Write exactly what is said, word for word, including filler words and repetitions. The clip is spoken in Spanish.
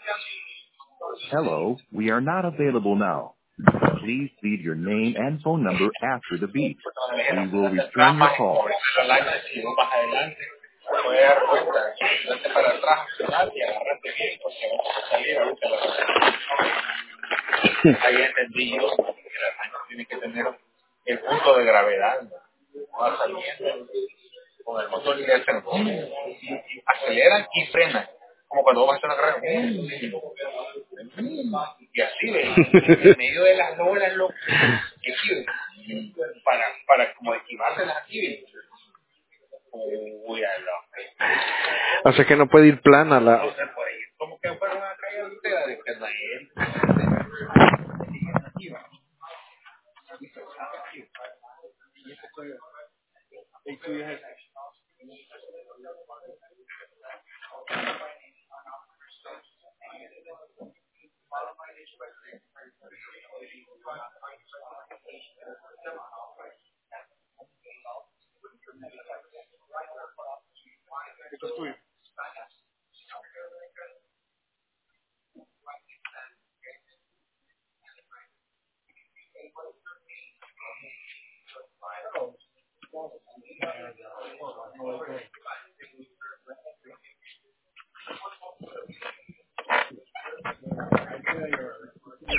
Hello, we are not available now. Please leave your name and phone number after the beep. We will return your call. Puede dar cuenta, date para atrás, accionar y agárrate bien porque vamos a salir ahorita la ahí entendí yo que la lancha tiene que tener el punto de gravedad, ¿no? Va saliendo con el motor y le hacen y, y aceleran y frenan, como cuando vas a hacer una carrera y así ve, en medio de las olas locas que sirven para, para como esquivarse las aquí. Uy, a la... O sea que no puede ir plana la... No se puede ir. Como que fueron a caer ahorita de Pernael. Esto es tuyo.